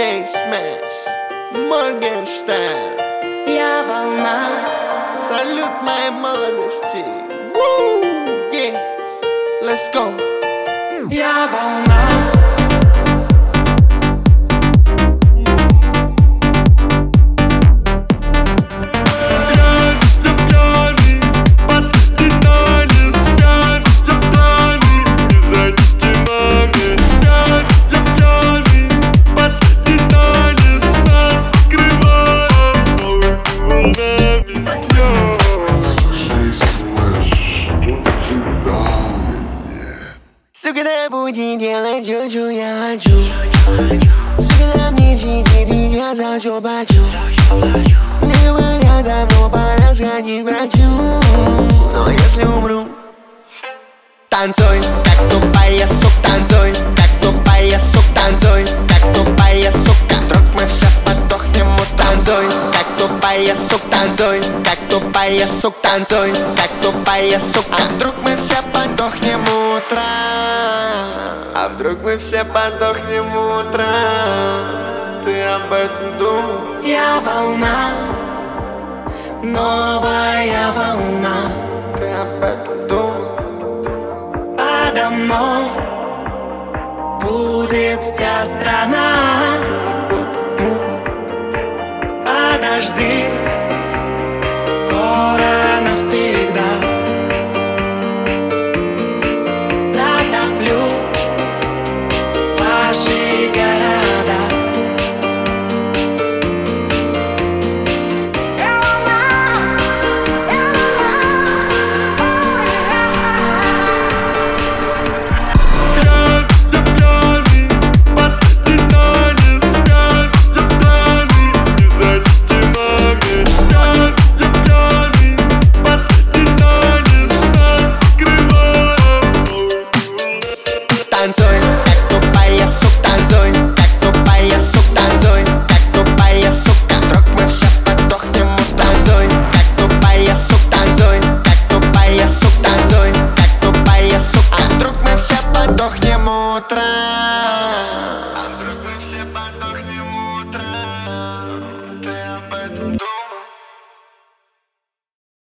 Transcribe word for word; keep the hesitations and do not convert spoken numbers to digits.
диджей Смэш, Моргенштерн. Я волна. Салют моей молодости. Woo! Yeah. Let's go. Я волна. Сука, да буди делать все, что я хочу. Сука, да мне сидеть, ведь я за все плачу. Мне говорят, давно пора сходить к врачу. Но если умру, танцуй, как тупая сука, танцуй, как тупая сука, танцуй, как тупая сука. Вдруг мы все подохнем, танцуй, как тупая сука, танцуй, как тупая сука, танцуй, как тупая сука. А вдруг мы все подохнем утром? А вдруг мы все подохнем утром? Ты об этом думал? Я волна, новая волна. Ты об этом думал? Подо мной будет вся страна. Подожди, скоро навсегда затоплю ваши города. Танцуй, как тупая сука, танцуй, как тупая сука, танцуй, как тупая сука. Вдруг мы все подохнем, танцуй, как тупая сука, танцуй, как тупая сука, танцуй, как тупая сука. А вдруг мы все подохнем утром?